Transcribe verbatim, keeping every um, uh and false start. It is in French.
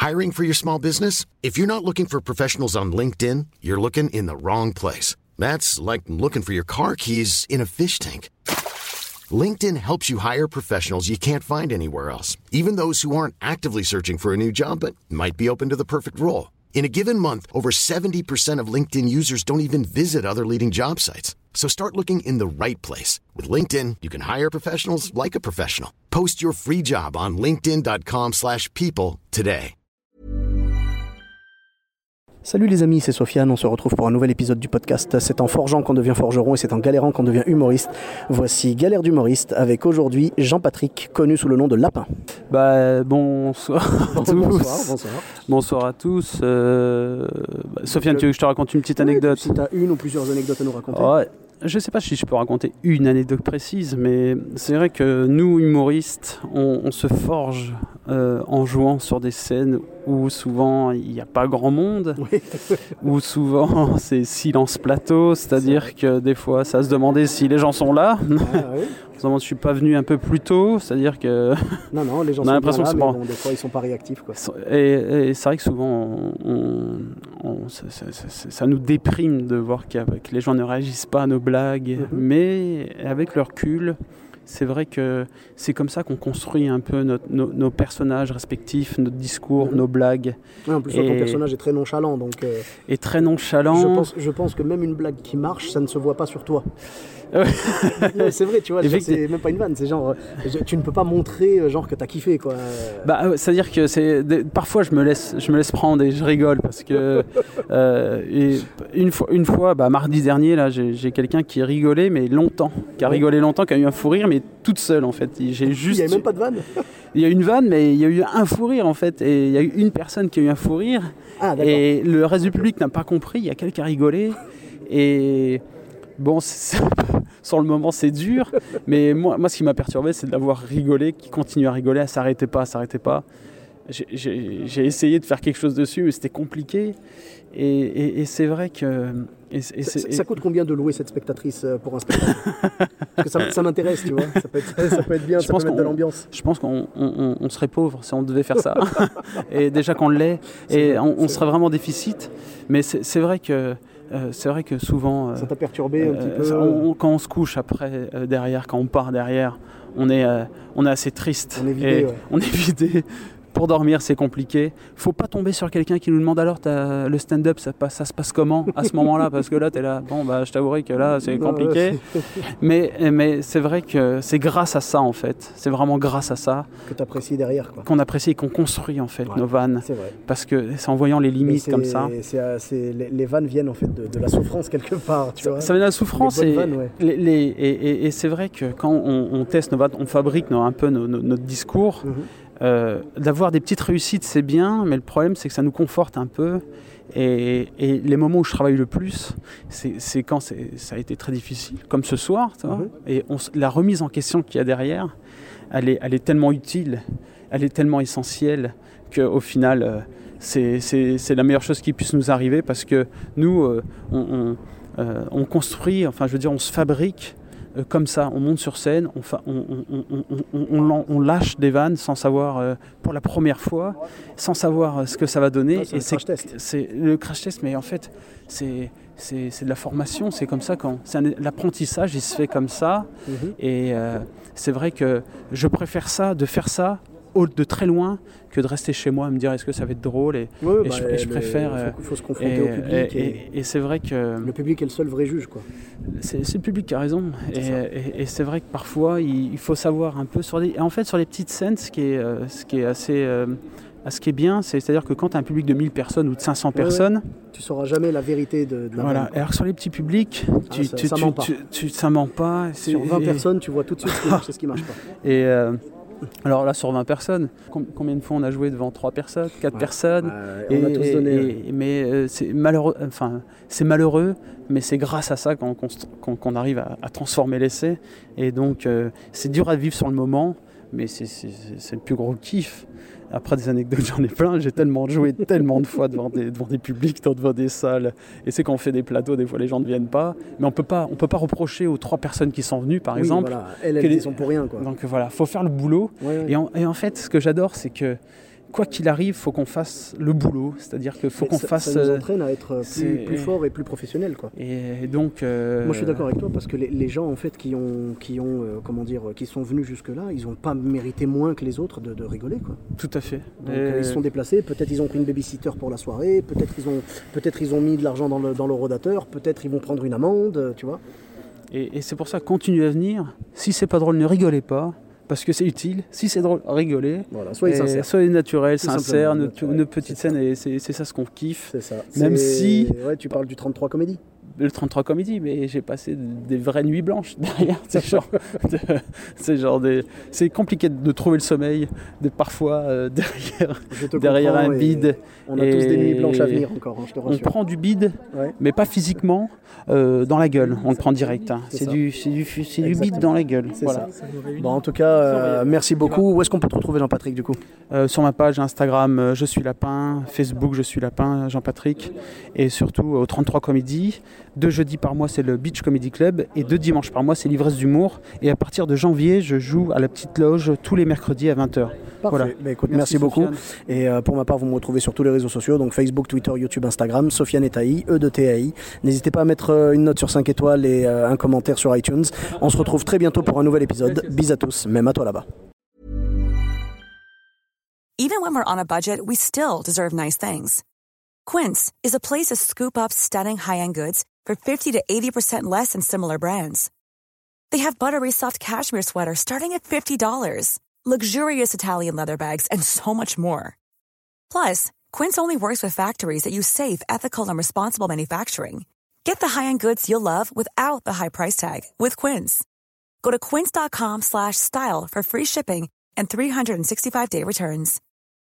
Hiring for your small business? If you're not looking for professionals on LinkedIn, you're looking in the wrong place. That's like looking for your car keys in a fish tank. LinkedIn helps you hire professionals you can't find anywhere else, even those who aren't actively searching for a new job but might be open to the perfect role. In a given month, over seventy percent of LinkedIn users don't even visit other leading job sites. So start looking in the right place. With LinkedIn, you can hire professionals like a professional. Post your free job on linkedin.com slash people today. Salut les amis, c'est Sofiane, on se retrouve pour un nouvel épisode du podcast. C'est en forgeant qu'on devient forgeron et c'est en galérant qu'on devient humoriste. Voici Galère d'humoriste avec aujourd'hui Jean-Patrick, connu sous le nom de Lapin. Bah, bonsoir à tous. Bonsoir, bonsoir. Bonsoir à tous. Euh... Bah, Sofiane, tu veux que je te raconte une petite anecdote? Si tu as une ou plusieurs anecdotes à nous raconter. Ouais. Je ne sais pas si je peux raconter une anecdote précise, mais c'est vrai que nous, humoristes, on, on se forge euh, en jouant sur des scènes où souvent il n'y a pas grand monde, oui. Où souvent c'est silence plateau, c'est-à-dire que des fois ça se demandait si les gens sont là. Ah, oui. On se demande si je ne suis pas venu un peu plus tôt, c'est-à-dire que... Non, non, les gens on sont a l'impression bien là, que mais bon, bon, des fois ils ne sont pas réactifs, quoi. Et, et c'est vrai que souvent on, on, on, ça, ça, ça, ça nous déprime de voir que les gens ne réagissent pas à nos blagues, mm-hmm. Mais avec le recul, c'est vrai que c'est comme ça qu'on construit un peu notre, nos, nos personnages respectifs, notre discours, mmh. nos blagues. Ouais, en plus, et... ton personnage est très nonchalant. Donc, euh, et très nonchalant. Je pense, je pense que même une blague qui marche, ça ne se voit pas sur toi. C'est vrai, tu vois, genre, c'est même pas une vanne, c'est genre, tu ne peux pas montrer genre que t'as kiffé, quoi. Bah, c'est-à-dire que c'est, parfois je me laisse, je me laisse prendre et je rigole parce que euh, et une fois, une fois, bah, mardi dernier là, j'ai, j'ai quelqu'un qui rigolait mais longtemps, qui a ouais. rigolé longtemps, qui a eu un fou rire mais toute seule en fait. J'ai juste. Il y a même pas de vanne. Il y a une vanne mais il y a eu un fou rire en fait et il y a eu une personne qui a eu un fou rire ah, et le reste du public n'a pas compris. Il y a quelqu'un qui a rigolé et bon, c'est, sur le moment c'est dur, mais moi, moi ce qui m'a perturbé c'est de l'avoir rigolé, qui continue à rigoler, elle s'arrêtait pas, elle s'arrêtait pas. J'ai, j'ai, j'ai essayé de faire quelque chose dessus, mais c'était compliqué. Et, et, et c'est vrai que... Et, et ça, ça coûte combien de louer cette spectatrice pour un spectacle? Parce que ça, ça m'intéresse, tu vois. Ça peut être, ça peut être bien, je ça peut mettre de l'ambiance. Je pense qu'on on, on serait pauvre si on devait faire ça. Et déjà qu'on l'est, et on, on serait vraiment déficit. Mais c'est, c'est vrai que... Euh, c'est vrai que souvent... Euh, ça t'a perturbé un euh, petit peu ça, on, Quand on se couche après, euh, derrière, quand on part derrière, on est, euh, on est assez triste. On est vidé, et ouais. On est vidé. Pour dormir, c'est compliqué. Faut pas tomber sur quelqu'un qui nous demande alors le stand-up, ça, passe, ça se passe comment à ce moment-là? Parce que là, t'es là, bon, bah, je t'avouerai que là, c'est compliqué. mais, mais c'est vrai que c'est grâce à ça, en fait. C'est vraiment grâce à ça. Que t'apprécies derrière, quoi. Qu'on apprécie et qu'on construit, en fait, ouais, nos vannes. C'est vrai. Parce que c'est en voyant les limites comme ça. C'est, c'est, les, les vannes viennent, en fait, de, de la souffrance, quelque part, tu ça, vois. Ça vient de la souffrance. Les et, vannes, ouais. les, les, et, et, et c'est vrai que quand on, on teste nos vannes, on fabrique nos, un peu nos, nos, notre discours. Mm-hmm. Euh, d'avoir des petites réussites, c'est bien, mais le problème, c'est que ça nous conforte un peu. Et, et les moments où je travaille le plus, c'est, c'est quand c'est, ça a été très difficile, comme ce soir. Tu vois, mm-hmm. Et on, la remise en question qu'il y a derrière, elle est, elle est tellement utile, elle est tellement essentielle qu'au final, euh, c'est, c'est, c'est la meilleure chose qui puisse nous arriver parce que nous, euh, on, on, euh, on construit, enfin, je veux dire, on se fabrique. Euh, comme ça, on monte sur scène, on, fa- on, on, on, on, on, on lâche des vannes sans savoir, euh, pour la première fois, sans savoir euh, ce que ça va donner. Ah, c'est et le c'est, crash test. C'est le crash test, mais en fait, c'est, c'est, c'est de la formation, c'est comme ça, quand c'est un, l'apprentissage, il se fait comme ça. Mm-hmm. Et euh, c'est vrai que je préfère ça, de faire ça, de très loin, que de rester chez moi et me dire est-ce que ça va être drôle et, oui, et, bah, je, et je préfère il faut, faut se confronter et, au public et, et, et, et c'est vrai que le public est le seul vrai juge, quoi. C'est, c'est le public qui a raison et, et, et c'est vrai que parfois il, il faut savoir un peu sur les, en fait sur les petites scènes ce qui est, euh, ce qui est assez euh, ce qui est bien, c'est, c'est-à-dire que quand tu as un public de mille personnes ou de cinq cents ouais, personnes, ouais. Tu sauras jamais la vérité de, de la voilà. vanne, Alors que sur les petits publics, tu, ah, ça, tu, ça tu, ment pas. Tu, tu, ça ment pas. C'est, sur vingt et... personnes, tu vois tout de suite ce qui marche et ce qui marche pas. Et euh, alors là, sur vingt personnes, combien de fois on a joué devant trois personnes, quatre ouais. personnes euh, et, On a tous donné. Et, et, mais euh, c'est malheureux, enfin, c'est malheureux, mais c'est grâce à ça qu'on, qu'on, qu'on arrive à, à transformer l'essai. Et donc, euh, c'est dur à vivre sur le moment, mais c'est, c'est, c'est le plus gros kiff. Après des anecdotes, j'en ai plein. J'ai tellement joué tellement de fois devant des, devant des publics, devant des salles. Et c'est quand on fait des plateaux, des fois les gens ne viennent pas. Mais on peut pas, on peut pas reprocher aux trois personnes qui sont venues, par oui, exemple. Voilà. Elles, elles les... sont pour rien, quoi. Donc voilà, faut faire le boulot. Ouais, ouais. Et, en, et en fait, ce que j'adore, c'est que quoi qu'il arrive, il faut qu'on fasse le boulot. C'est-à-dire qu'il faut Mais qu'on ça, fasse... ça nous entraîne à être c'est- plus, plus fort et plus professionnel, quoi. Et donc... euh, Moi, je suis d'accord avec toi parce que les, les gens, en fait, qui ont, qui ont, euh, comment dire, qui sont venus jusque-là, ils n'ont pas mérité moins que les autres de, de rigoler, quoi. Tout à fait. Donc, Et- euh, ils se sont déplacés. Peut-être ils ont pris une babysitter pour la soirée. Peut-être ils ont, peut-être ils ont mis de l'argent dans le, dans le rodateur. Peut-être ils vont prendre une amende, euh, tu vois. Et, et c'est pour ça, continuez à venir. Si c'est pas drôle, ne rigolez pas, parce que c'est utile. Si c'est drôle, rigolez. Voilà, soyez Et sincères. Soyez naturel, Tout sincère, simplement, nos, naturel, nos petites c'est ça. scènes, et c'est, c'est ça ce qu'on kiffe. C'est ça. Même C'est- si- Ouais, tu parles du trente-trois Comédie. Le trente-trois Comédie, mais j'ai passé des vraies nuits blanches derrière. C'est genre, de- c'est genre des, c'est compliqué de trouver le sommeil, de parfois euh, derrière, Je te derrière comprends un et bide. On a tous des Et- nuits blanches à venir encore, hein, je te On rassure. prend du bide, Ouais. mais pas physiquement, euh, dans la gueule. On le prend direct. hein. C'est C'est ça. du, c'est du, c'est du Exactement. bide dans la gueule. C'est Voilà. ça. Bon, en tout cas, euh, merci beaucoup. Où est-ce qu'on peut te retrouver, Jean-Patrick, du coup? Euh, sur ma page Instagram, euh, je suis Lapin, Facebook, je suis Lapin, Jean-Patrick, et surtout au trente-trois Comédie. Deux jeudis par mois, c'est le Beach Comedy Club, et deux dimanches par mois, c'est l'Ivresse d'humour. Et à partir de janvier, je joue à la Petite Loge tous les mercredis à vingt heures. Parfait. Voilà. Bah, écoute, merci, Merci, beaucoup. Sofiane. Et euh, pour ma part, vous me retrouvez sur tous les réseaux sociaux, donc Facebook, Twitter, YouTube, Instagram, Sofiane et Taï, E de T A I. N'hésitez pas à mettre euh, une note sur cinq étoiles et euh, un commentaire sur iTunes. On se retrouve très bientôt pour un nouvel épisode. Bis à tous, même à toi là-bas. Even when we're on a budget, we still deserve nice things. Quince is a place to scoop up stunning high-end goods for fifty to eighty percent less than similar brands. They have buttery soft cashmere sweaters starting at fifty dollars, luxurious Italian leather bags, and so much more. Plus, Quince only works with factories that use safe, ethical, and responsible manufacturing. Get the high-end goods you'll love without the high price tag with Quince. Go to quince.com slash style for free shipping and three sixty-five day returns.